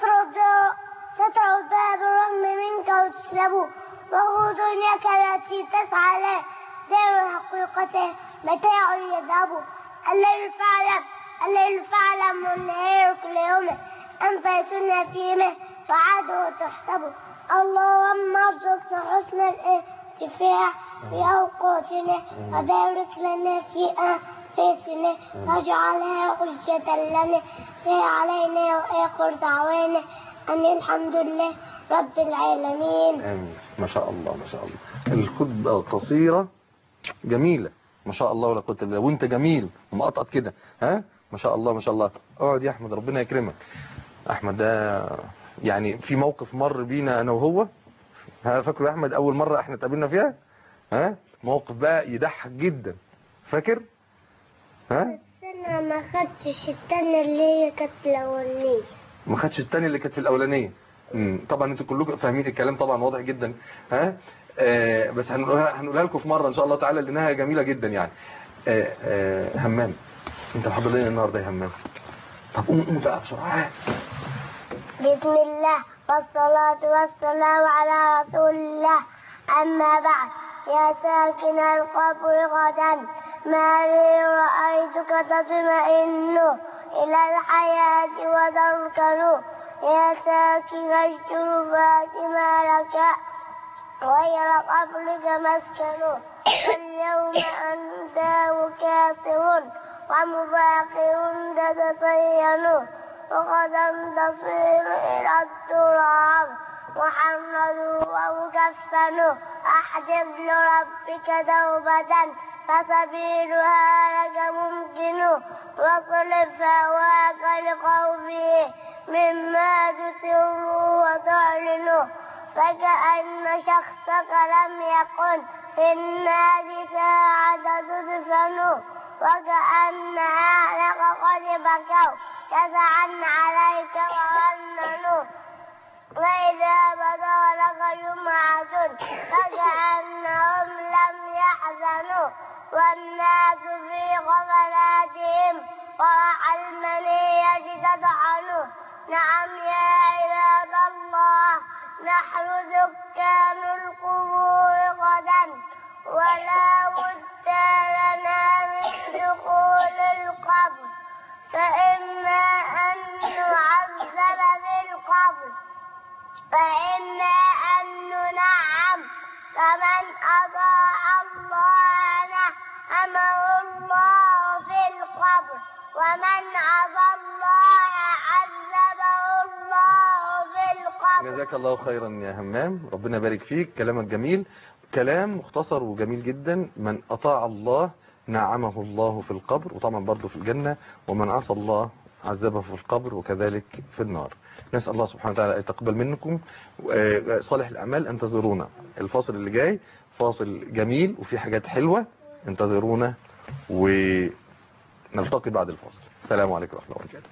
ستردها بالرغم منك وتسلب وهو دنياك التي تسعى له دار حقيقته متاع يذهب الليل فاعلم الليل فاعلم والنهار كل يوم أنفاسنا فيما سعاده تحسب اللهم ارزقنا حسن الانتفاع في أوقاتنا وبارك لنا في أنفسنا واجعلها حجة لنا لا علينا وآخر دعوانا أن الحمد لله رب العالمين. آمين. ما شاء الله ما شاء الله. الخطبة قصيرة جميلة ما شاء الله ولا قوة الا بالله، وانت جميل ومقطط كده. ها ما شاء الله ما شاء الله. اقعد يا احمد ربنا يكرمك. احمد ده يعني في موقف مر بينا انا وهو، ها فاكر يا احمد اول مرة احنا اتقابلنا فيها؟ ها موقف بقى يضحك جدا، فاكر؟ ها بس انا ما خدتش التانية اللي هي كانت الاولانية. ما خدتش التانية اللي كانت في الاولانية. امم طبعا انتوا كلكم فاهمين الكلام طبعا واضح جدا. ها آه بس هنقولها هنقولها لكم في مرة ان شاء الله تعالى لانها جميلة جدا يعني. آه آه همام انت محضر لنا النهارده يا همام؟ طب قوم قوم بقى بسرعة. بسم الله والصلاة والسلام على رسول الله. أما بعد يا ساكن القبر غدا ما لي رأيتك تطمئن إلى الحياة وتركن يا ساكن الشرفات ما لك غير قبرك مسكن واليوم أنت مكاثر ومباخر تتطين وغدا تصير إلى التراب محمد ومكفن أحجب لربك توبة فسبيلها لك ممكن واصرف هواك لقومه مما تسر وتعلن فكأن شخصك لم يكن في النار ساعة تدفن وكأن أهلك قد بكوا جزعا عليك وظننوا وإذا بدا لك جمعة فكأنهم لم يحزنوا والناس في غفلاتهم ورع المنية تطعنوا نعم يا عباد الله نحن سكان القبور غدا ولا بد لنا من دخول القبر فإما أن نعذب بالقبر فإما أن ننعم فمن أطاع الله نعمه الله في القبر ومن عصى الله عذبه الله في القبر. جزاك الله خيرا يا همام، ربنا يبارك فيك، كلامك جميل، كلام مختصر وجميل جدا. من أطاع الله نعمه الله في القبر وطبعا برضه في الجنة، ومن عصى الله عذبه في القبر وكذلك في النار. نسأل الله سبحانه وتعالى أن يتقبل منكم صالح الأعمال. انتظرونا الفاصل اللي جاي، فاصل جميل وفي حاجات حلوة، انتظرونا ونلتقي بعد الفاصل. السلام عليكم ورحمة الله وبركاته.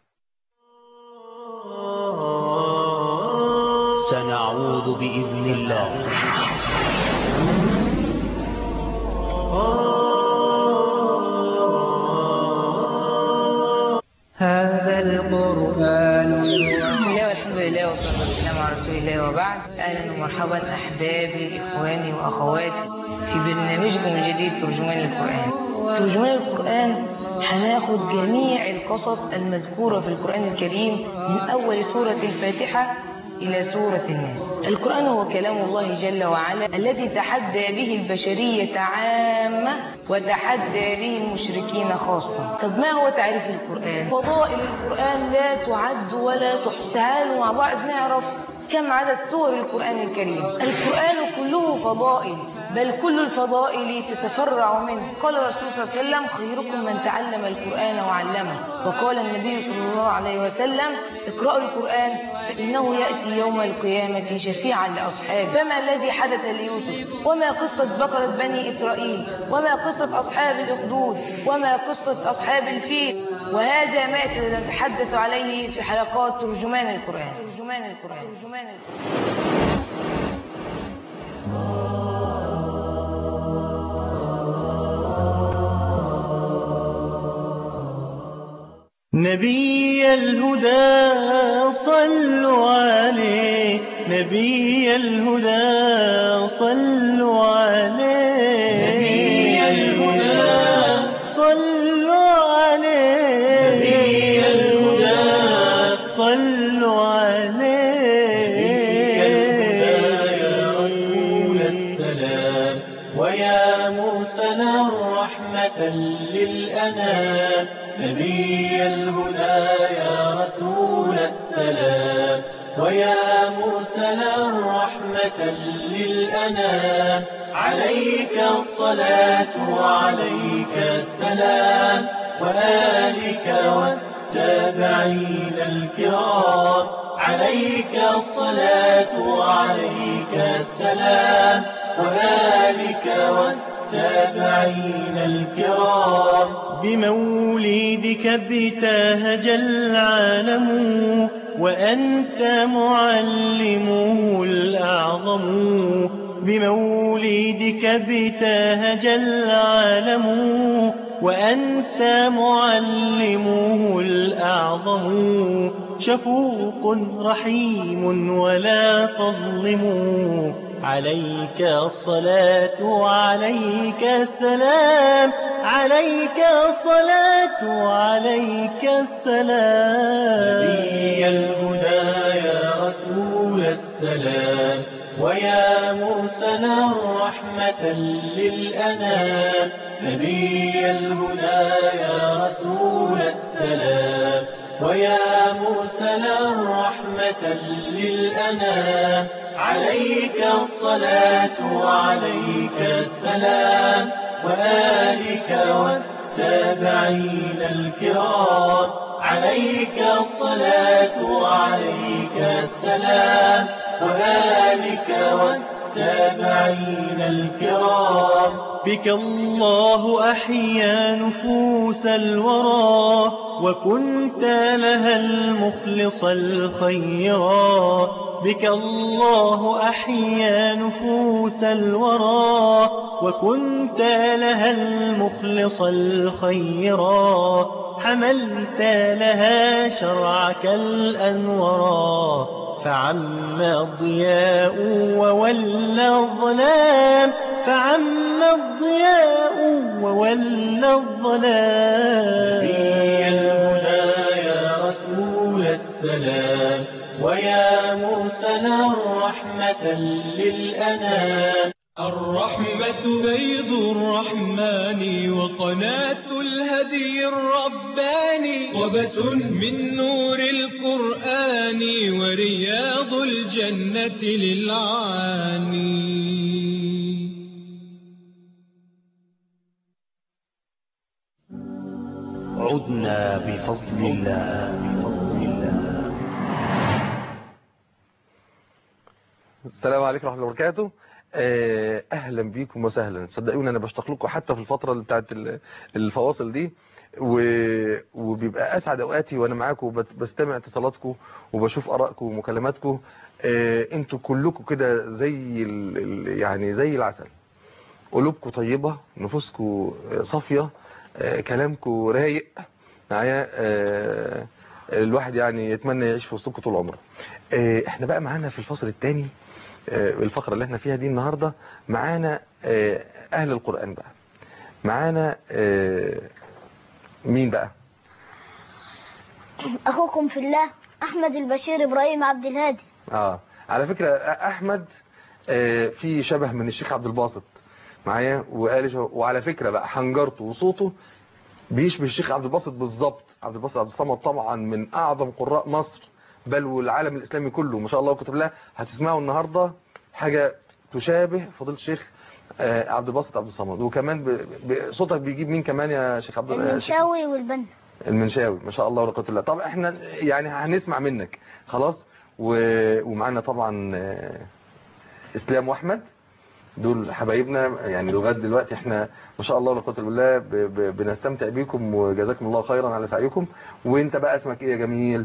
سنعود بإذن الله. هذا القرآن. بسم الله والحمد لله والصلاة والسلام على رسول الله وبعد. أهلا ومرحبا أحبابي إخواني وأخواتي في برنامجكم الجديد ترجمان القرآن. ترجمان القرآن هناخد جميع القصص المذكورة في القرآن الكريم من أول سورة الفاتحة إلى سورة الناس. القرآن هو كلام الله جل وعلا الذي تحدى به البشرية عامة وتحدى به المشركين خاصة. طب ما هو تعريف القرآن؟ فضائل القرآن لا تعد ولا تحصى. تعالوا مع بعض نعرف كم عدد سور القرآن الكريم. القرآن كله فضائل، بل كل الفضائل تتفرع منه. قال الرسول صلى الله عليه وسلم خيركم من تعلم القرآن وعلمه. وقال النبي صلى الله عليه وسلم اقرأوا القرآن فإنه يأتي يوم القيامة شفيعا لأصحابه. فما الذي حدث ليوسف؟ وما قصة بقرة بني إسرائيل؟ وما قصة أصحاب الأخدود؟ وما قصة أصحاب الفيل؟ وهذا ما نتحدث عليه في حلقات ترجمان القرآن. ترجمان القرآن. ترجمان القرآن. نبي الهدى صلوا عليه، نبي الهدى صلوا عليه، نبي الهدى صلوا عليه، نبي الهدى صلوا عليه، نبي الهدى يا رسول السلام ويا مرسل رحمة للأنام. نبي الهدى يا رسول السلام ويا مرسل رحمة للأنام. عليك الصلاة وعليك السلام وآلك والتابعين الكرام. عليك الصلاة وعليك السلام وآلك والتابعين الكرام. بمولدك ابتهج العالم وأنت معلمه الأعظم. بمولدك ابتهج العالم وأنت معلمه الأعظم. شفوق رحيم ولا تظلم. عليك الصلاة وعليك السلام، عليك الصلاة وعليك السلام. نبي الهدى يا رسول السلام ويا مرسل رحمة للأنام. نبي الهدى يا رسول السلام ويا مرسل رحمة للأنام. عليك الصلاة وعليك السلام وآلك والتابعين الكرام. عليك الصلاة وعليك السلام وآلك والتابعين التابعين الكرام. بك الله أحيا نفوس الورى وكنت لها المخلص الخيرا. بك الله أحيا نفوس الورى وكنت لها المخلص الخيرا. حملت لها شرعك الأنورا فعم الضياء وولى الظلام. فعم الضياء وولى الظلام. نبي الهدى يا رسول السلام ويا مرسل الرحمة للأنام. الرحمة بيض الرحمن وقناة الهدي الرباني وبس من نور القرآن ورياض الجنة للعاني. عدنا بفضل الله بفضل الله. السلام عليكم ورحمة الله وبركاته. اهلا بيكم وسهلا. صدقوني انا بشتاق لكم حتى في الفتره اللي بتاعت الفواصل دي، وبيبقى اسعد اوقاتي وانا معاكم بستمع اتصالاتكم وبشوف ارائكم ومكالماتكم. انتوا كلكم كده زي يعني زي العسل، قلوبكم طيبه، نفوسكم صافيه، كلامكم رايق معايا. الواحد يعني يتمنى يعيش في وسطكم طول عمره. احنا بقى معانا في الفصل الثاني، الفقرة اللي احنا فيها دي النهاردة معانا أهل القرآن بقى. معانا مين بقى؟ أخوكم في الله أحمد البشير إبراهيم عبد الهادي. آه على فكرة أحمد في شبه من الشيخ عبد الباسط معايا، وقال وعلى فكرة بقى حنجرته وصوته بيشبه الشيخ عبد الباسط بالظبط. عبد الباسط عبد الصمد طبعا من أعظم قراء مصر بل والعالم الإسلامي كله ما شاء الله وكتب الله. هتسمعوا النهاردة حاجة تشابه فضيلة الشيخ عبد الباسط عبد الصمد. وكمان صوتك بيجيب مين كمان يا شيخ عبد الباسط؟ المنشاوي والبنا. المنشاوي ما شاء الله ولا قوه الا بالله. طب احنا يعني هنسمع منك خلاص. ومعانا طبعا اسلام واحمد، دول حبايبنا يعني لغايه دلوقتي احنا ما شاء الله ولا قوه الا بالله بنستمتع بيكم وجزاكم الله خيرا على سعيكم. وانت بقى اسمك ايه يا جميل؟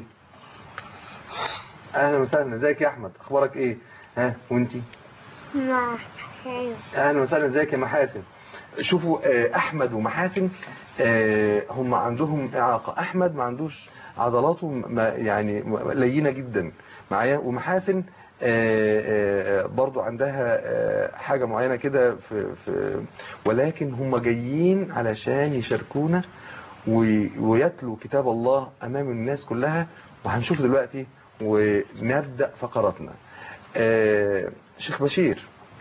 اهلا وسهلا. ازيك يا احمد؟ اخبارك ايه؟ ها وانتي؟ محاسن. اهلا وسهلا. ازيك يا محاسن؟ شوفوا احمد ومحاسن هم عندهم اعاقه. احمد ما عندوش عضلاته يعني لينه جدا معايا، ومحاسن برضو عندها حاجه معينه كده في في ولكن هم جايين علشان يشاركونا ويتلوا كتاب الله امام الناس كلها. وهنشوف دلوقتي ونبدأ فقراتنا. آه شيخ بشير،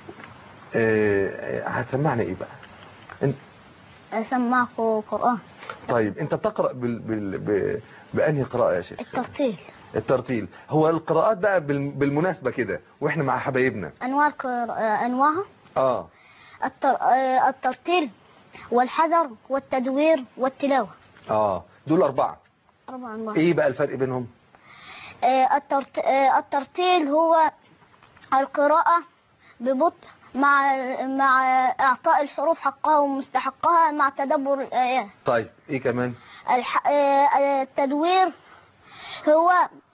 آه هتسمعنا ايه بقى؟ انت أسمعكم قرآن. طيب انت بتقرأ بال... بال... ب... بأنهي قراءة يا شيخ؟ الترتيل. الترتيل. هو القراءات بقى بال... بالمناسبة كده واحنا مع حبايبنا أنواع القراءة أنواعها اه التر... الترتيل والحذر والتدوير والتلاوة. اه دول أربعة. أربع أنواع. ايه بقى الفرق بينهم؟ الترت... الترتيل هو القراءة ببطء مع مع إعطاء الحروف حقها ومستحقها مع تدبر الآيات. طيب ايه كمان؟ الح... التدوير هو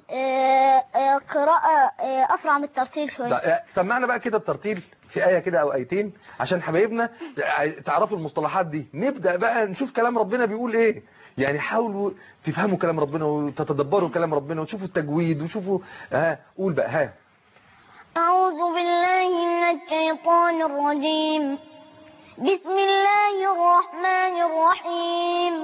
قراءة أسرع من الترتيل شوية. سمعنا بقى كده الترتيل في آية كده أو آيتين عشان حبايبنا تعرفوا المصطلحات دي. نبدأ بقى نشوف كلام ربنا بيقول إيه. يعني حاولوا تفهموا كلام ربنا وتتدبروا كلام ربنا وتشوفوا التجويد وشوفوا. ها قول بقى. ها أعوذ بالله من الشيطان الرجيم. بسم الله الرحمن الرحيم.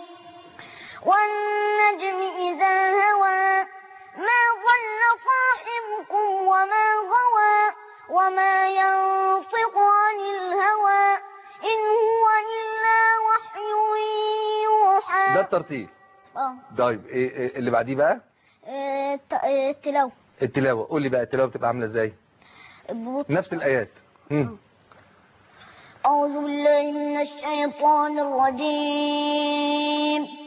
والنجم إذا هوى ما ضل صاحبكم وما غوى وما ينطق عن الهوى إن هو إلا وحي يوحى. ده الترتيل. اه طيب ايه, إيه اللي بعديه بقى؟ إيه التلاوة. التلاوة. قول لي بقى التلاوة بتبقى عاملة ازاي؟ نفس الآيات. هم. أعوذ بالله من الشيطان الرجيم.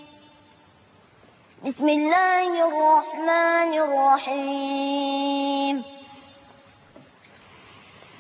بسم الله الرحمن الرحيم.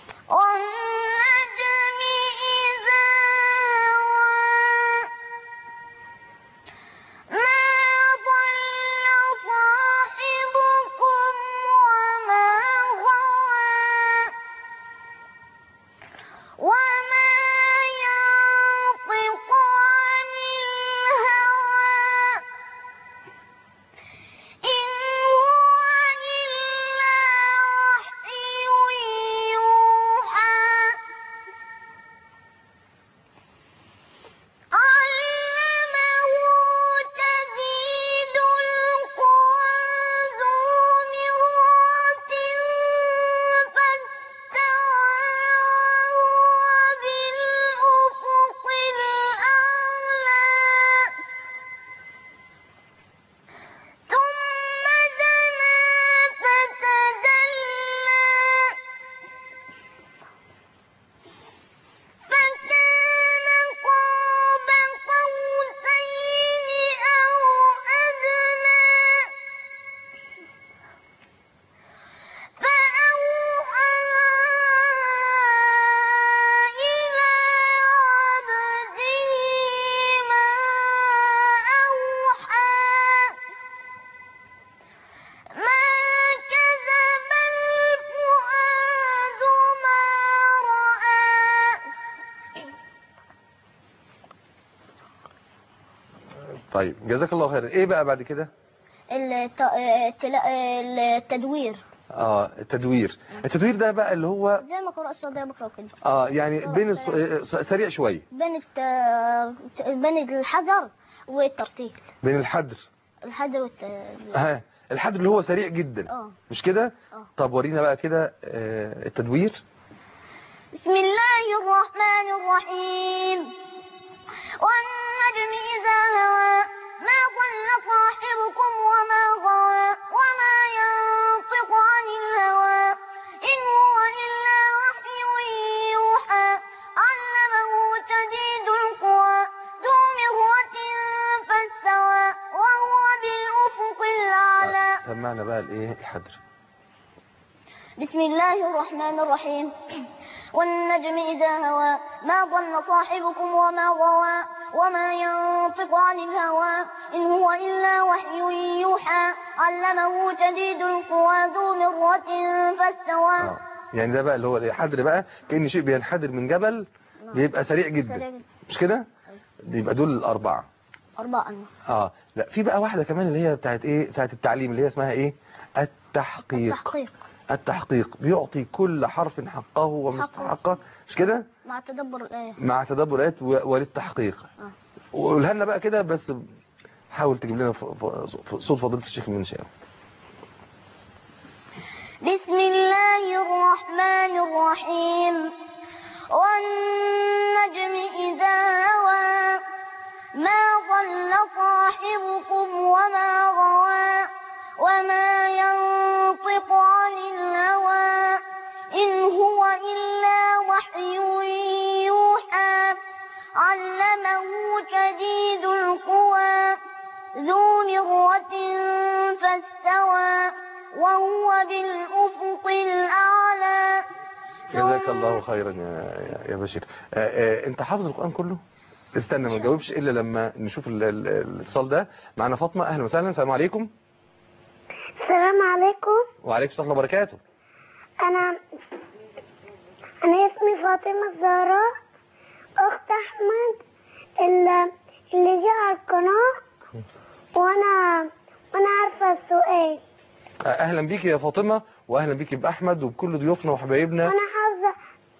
طيب جزاك الله خير. ايه بقى بعد كده؟ الت... التلا- التدوير. اه التدوير. التدوير ده بقى اللي هو زي ما قرأ الصوت ده بقرأ كده. اه يعني بين الص... سريع شويه، بين الت... بين الحذر والترتيل. بين الحدر الحذر والت... ها الحدر اللي هو سريع جدا اه مش كده؟ اه. طب ورينا بقى كده آه التدوير. بسم الله الرحمن الرحيم. والنجم إذا هوى ما ضل صاحبكم وما غوى وما ينطق عن الهوى إن هو إلا وحي يوحى علمه شديد القوى ذو مرة فاستوى وهو بالأفق الأعلى. سمعنا بقى الايه الحدر. بسم الله الرحمن الرحيم. والنجم إذا هوى ما ضل صاحبكم وما غوى وما ينطق عن الهوى إن هو إلا وحي يوحى علمه شديد القوى ذو مرة فاستوى. آه. يعني ده بقى اللي هو الحدر بقى كأن شيء بينحدر من جبل بيبقى سريع جدا مش كده؟ يبقى دول الأربعة. أربعة أنواع. اه لا في بقى واحدة كمان اللي هي بتاعت ايه؟ بتاعت التعليم اللي هي اسمها ايه؟ التحقيق. التحقيق. التحقيق بيعطي كل حرف حقه ومستحقه مش كده؟ مع تدبر الآية. مع تدبر الآيات وللتحقيق. آه. وقولها لنا بقى كده بس حاول تجيب لنا صوت فضيلة الشيخ من شاء. بسم الله الرحمن الرحيم. والنجم إذا هوى ما ضل صاحبكم وما غوى وما ينطق عن الهوى إن هو إلا وحي يوحى علمه شديد القوى ذو مرة فاستوى وهو بالأفق الأعلى. جزاك الله خيرا يا يا بشير. آآ آآ انت حافظ القرآن كله؟ استنى ما تجاوبش الا لما نشوف الاتصال ده. معنا فاطمة. اهلا وسهلا. السلام عليكم. السلام عليكم. وعليكم السلام وبركاته. أنا أنا اسمي فاطمة الزهراء أخت أحمد اللي اللي جاء على القناة وأنا وأنا عارفة السؤال. اهلا بيكي يا فاطمة واهلا بيكي بأحمد وبكل ضيوفنا وحبايبنا. وأنا حافظة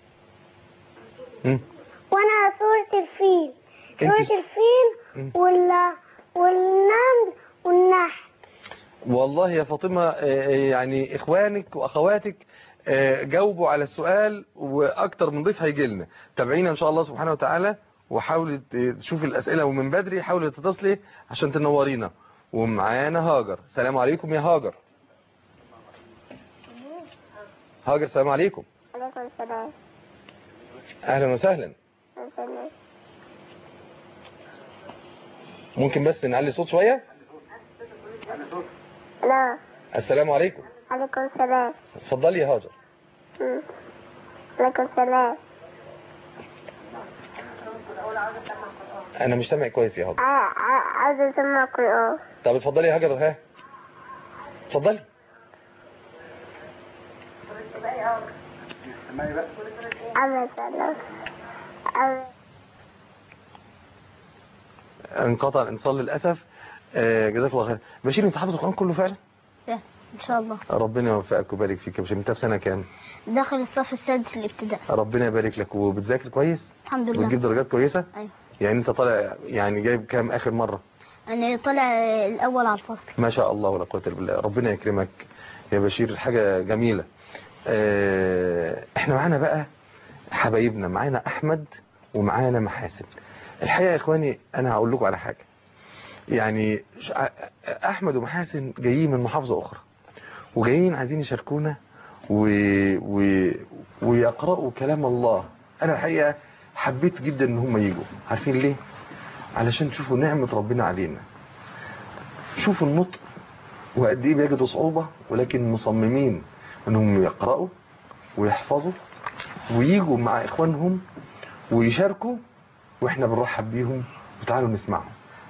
وأنا سورة الفيل سورة الفيل وال والنمل والنحل. والله يا فاطمة يعني إخوانك وأخواتك جاوبوا على السؤال وأكتر من ضيف هيجي لنا. تابعينا إن شاء الله سبحانه وتعالى وحاولي تشوفي الأسئلة ومن بدري حاولي تتصلي عشان تنورينا. ومعانا هاجر. السلام عليكم يا هاجر. هاجر السلام عليكم. عليكم السلام. أهلا وسهلا. ممكن بس نعلي صوت شوية؟ لا. السلام عليكم. عليكم السلام. اتفضلي يا هاجر. عليكم السلام. أنا مش سامع كويس يا هاجر. عايز أسمع قرآن. طب اتفضلي يا هاجر. ها اتفضلي. انقطع الاتصال للأسف. آه جزاك الله خير. بشير انت حافظ القرآن كله فعلا؟ ان شاء الله. ربنا يوفقك ويبارك فيك يا بشير. انت في سنة كام؟ داخل الصف السادس الابتدائي. ربنا يبارك لك. وبتذاكر كويس؟ الحمد لله. بتجيب درجات كويسة؟ ايوه. يعني انت طالع يعني جايب كام اخر مرة؟ انا طالع الاول على الفصل. ما شاء الله ولا قوة الا بالله. ربنا يكرمك يا بشير. حاجة جميلة. اه احنا معانا بقى حبايبنا. معانا احمد ومعانا محاسن. الحقيقة يا اخواني انا هقول لكم على حاجة. يعني احمد ومحاسن جايين من محافظة اخرى وجايين عايزين يشاركونا و... و... ويقرأوا كلام الله. انا الحقيقة حبيت جدا ان هم يجوا. عارفين ليه؟ علشان تشوفوا نعمة ربنا علينا. شوفوا النطق وقد ايه بيجدوا صعوبة ولكن مصممين انهم يقرأوا ويحفظوا ويجوا مع اخوانهم ويشاركوا واحنا بنرحب بيهم وتعالوا نسمعهم.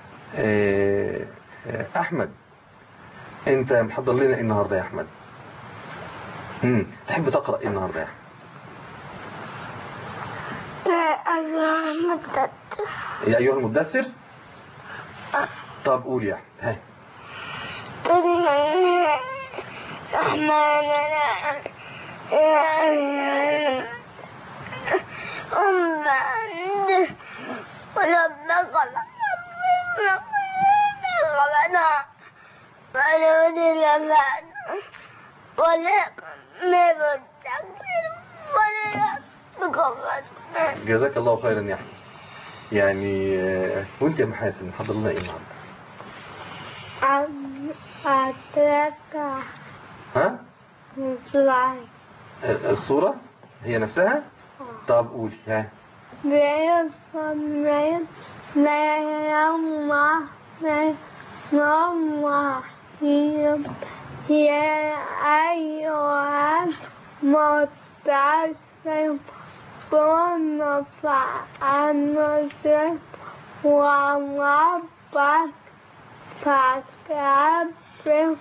احمد انت محضر لنا ايه النهارده يا احمد؟ امم تحب تقرأ ايه النهارده يا احمد؟ يا أيها المدثر. يا ايها المدثر. طب قول يا أحمد. ها أم ولما خلقنا فلود الأمان ولا مبتكر ولا بكفر. جزاك الله خيرا يا أحمد. يعني وانت يا محاسن حضر لنا ايه النهارده؟ أتركها. ها؟ الصورة. الصورة هي نفسها؟ طب قولي. ها؟ بيوم بيوم لا يوم لا يوم يا أيها المتصفون فأنزل وربك فكبر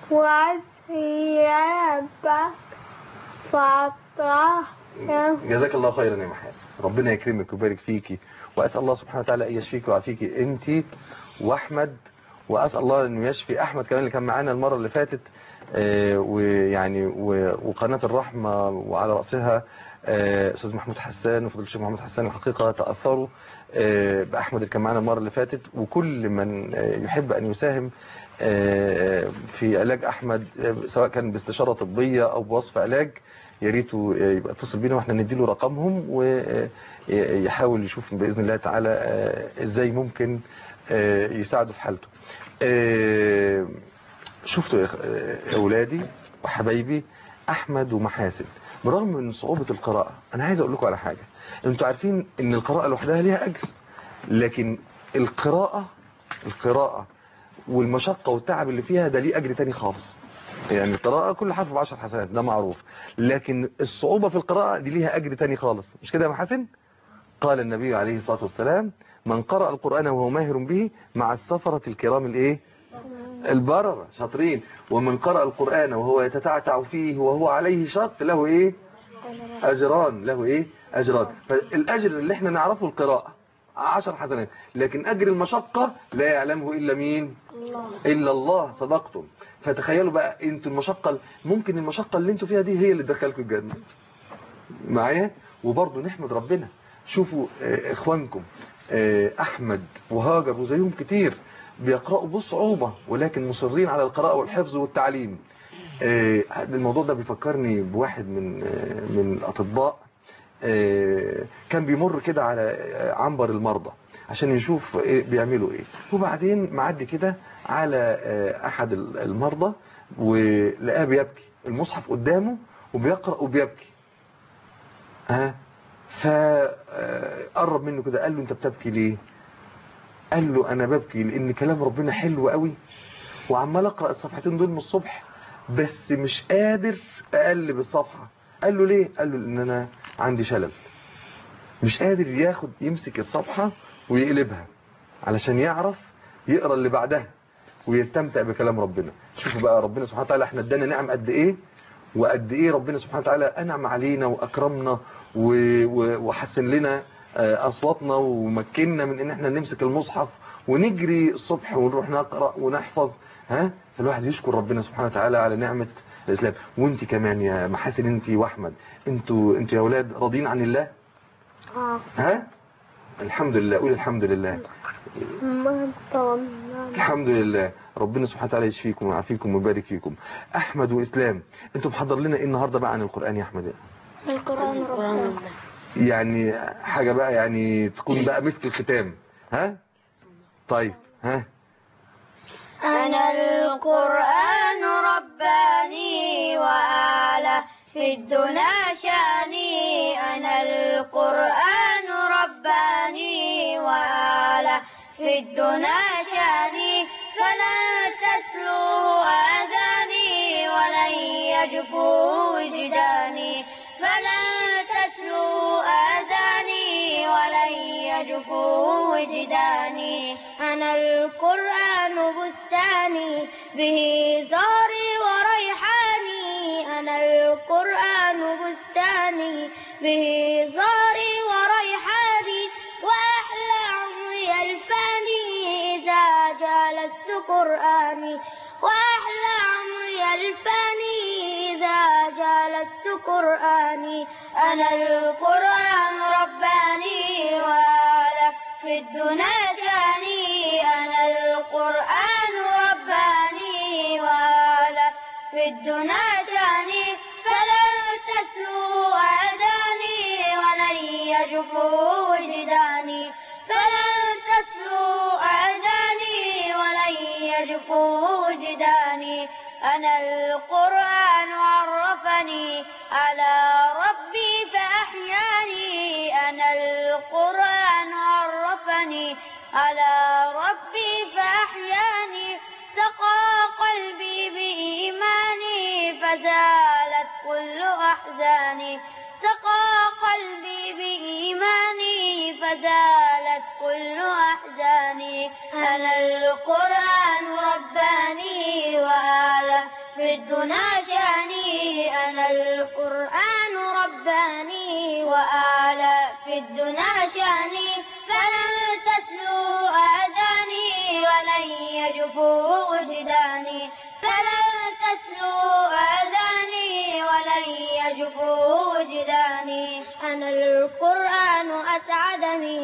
وثيابك فطهر. جزاك الله خيرا يا محاسن، ربنا يكرمك ويبارك فيكي، وأسأل الله سبحانه وتعالى أن يشفيك ويعافيكي أنت وأحمد، وأسأل الله أنه يشفي أحمد كمان اللي كان معانا المرة اللي فاتت. آه ويعني وقناة الرحمة وعلى رأسها آه أستاذ محمود حسان وفضل الشيخ محمود حسان الحقيقة تأثروا آه بأحمد اللي كان معانا المرة اللي فاتت، وكل من آه يحب أن يساهم آه في علاج أحمد آه سواء كان باستشارة طبية أو بوصف علاج يا ريته يبقى اتصل بينا واحنا نديله رقمهم ويحاول يشوف باذن الله تعالى ازاي ممكن يساعده في حالته. شفتوا يا اولادي وحبايبي احمد ومحاسن، برغم من صعوبة القراءة انا عايز اقول لكم على حاجة. انتوا عارفين ان القراءة لوحدها ليها اجر، لكن القراءة القراءة والمشقة والتعب اللي فيها ده ليه اجر تاني خالص. يعني القراءة كل حرف بعشر حسنات ده معروف، لكن الصعوبة في القراءة دي ليها أجر تاني خالص، مش كده يا محسن؟ قال النبي عليه الصلاة والسلام من قرأ القرآن وهو ماهر به مع السفرة الكرام الايه؟ البررة شاطرين. ومن قرأ القرآن وهو يتتعتع فيه وهو عليه شق له ايه؟ أجران. له ايه؟ أجران. فالأجر اللي احنا نعرفه القراءة عشر حسنات، لكن أجر المشقة لا يعلمه إلا مين؟ الله. إلا الله. صدقتم. فتخيلوا بقى انتوا المشقة، ممكن المشقة اللي انتوا فيها دي هي اللي تدخلكم الجنة معايا. وبرضه نحمد ربنا. شوفوا اه اخوانكم اه احمد وهاجر وزيهم كتير بيقرأوا بصعوبة ولكن مصرين على القراءة والحفظ والتعليم. اه الموضوع ده بيفكرني بواحد من اه من الاطباء اه كان بيمر كده على عنبر المرضى عشان يشوف إيه بيعملوا ايه، وبعدين معدي كده على احد المرضى ولقاه بيبكي، المصحف قدامه وبيقرأ وبيبكي. ها فقرب منه كده قال له انت بتبكي ليه؟ قال له انا ببكي لان كلام ربنا حلو قوي وعمال اقرأ الصفحتين دول من الصبح بس مش قادر اقلب الصفحة. قال له ليه؟ قال له لان انا عندي شلل، مش قادر ياخد يمسك الصفحة ويقلبها علشان يعرف يقرأ اللي بعدها ويستمتع بكلام ربنا. شوفوا بقى ربنا سبحانه وتعالى احنا ادانا نعم قد ايه، وقد ايه ربنا سبحانه وتعالى انعم علينا واكرمنا وحسن لنا اصواتنا ومكننا من ان احنا نمسك المصحف ونجري الصبح ونروح نقرأ ونحفظ. ها فالواحد يشكر ربنا سبحانه وتعالى على نعمة الاسلام. وانت كمان يا محاسن انت واحمد، انتوا انتوا يا اولاد راضيين عن الله؟ ها الحمد لله. قول الحمد لله. الحمد لله. ربنا سبحانه وتعالى يشفيكم ويعافيكم ويبارك فيكم. احمد واسلام انتوا محضر لنا ايه النهارده بقى عن القرآن يا احمد؟ القرآن ربنا يعني حاجة بقى يعني تكون بقى مسك الختام. ها طيب ها أنا القرآن رباني وآله في الدنا شاني. أنا القرآن رباني وآله في الدنا شاني. فلا تسلوه آذاني ولن يجفوه وجداني. فلا تسلوه آذاني ولن يجفوه وجداني. أنا القرآن بستاني به زهري وريحاني. أنا القرآن بستاني به زهري وريحاني. وأحلى عمري الفاني إذا جاء قرآني وأحلى عمري الفاني إذا جالست قرآني أنا القرآن رباني وآله في الدنا جاني أنا القرآن رباني وآله في الدنا جاني فلن تسلو أذاني ولن يجفو وجداني فلن تسلو أذاني ولن يجفو وجداني أنا القرآن عرفني على ربي فأحياني أنا القرآن عرفني على ربي فأحياني سقى قلبي بإيماني فزالت كل أحزاني سقى قلبي بإيماني فزالت كل أحزاني أنا القرآن رباني وآله في الدنا جاني أنا القرآن رباني وآله في الدنا جاني فلن تسلو آذاني ولن يجفو وجداني فلن تسلو آذاني ولن يجفو وجداني أنا القرآن أسعدني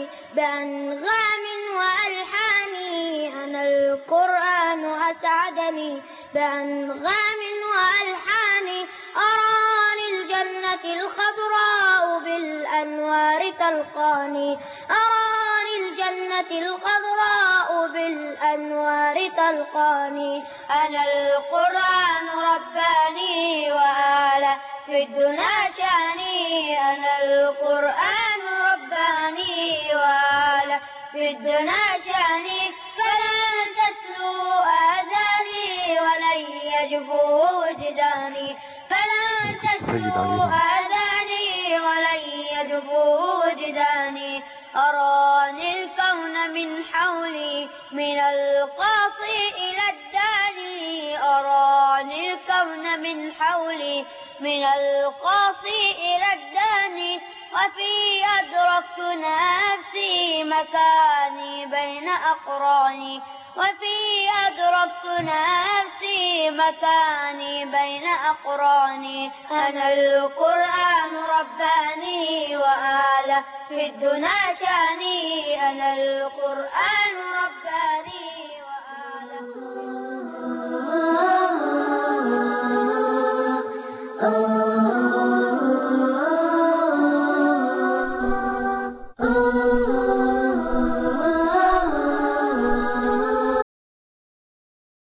بأنغام وألحاني أنا القرآن أسعدني بأنغام وألحاني أراني الجنة الخضراء بالأنوار تلقاني أراني الجنة الخضراء بالأنوار تلقاني أنا القرآن رباني وآله في الدنا شاني أنا القرآن رباني وآله في الدنا شاني فلن تسلو آذاني ولن يجفو وجداني فلن تسلو آذاني ولن يجفو وجداني أراني الكون من حولي من القاصي إلى الداني أراني الكون من حولي من القاصي إلى الداني وفي أدركت نفسي مكاني بين أقراني وفي أدركت نفسي مكاني بين أقراني أنا القرآن رباني وآله في الدنا شاني أنا القرآن رباني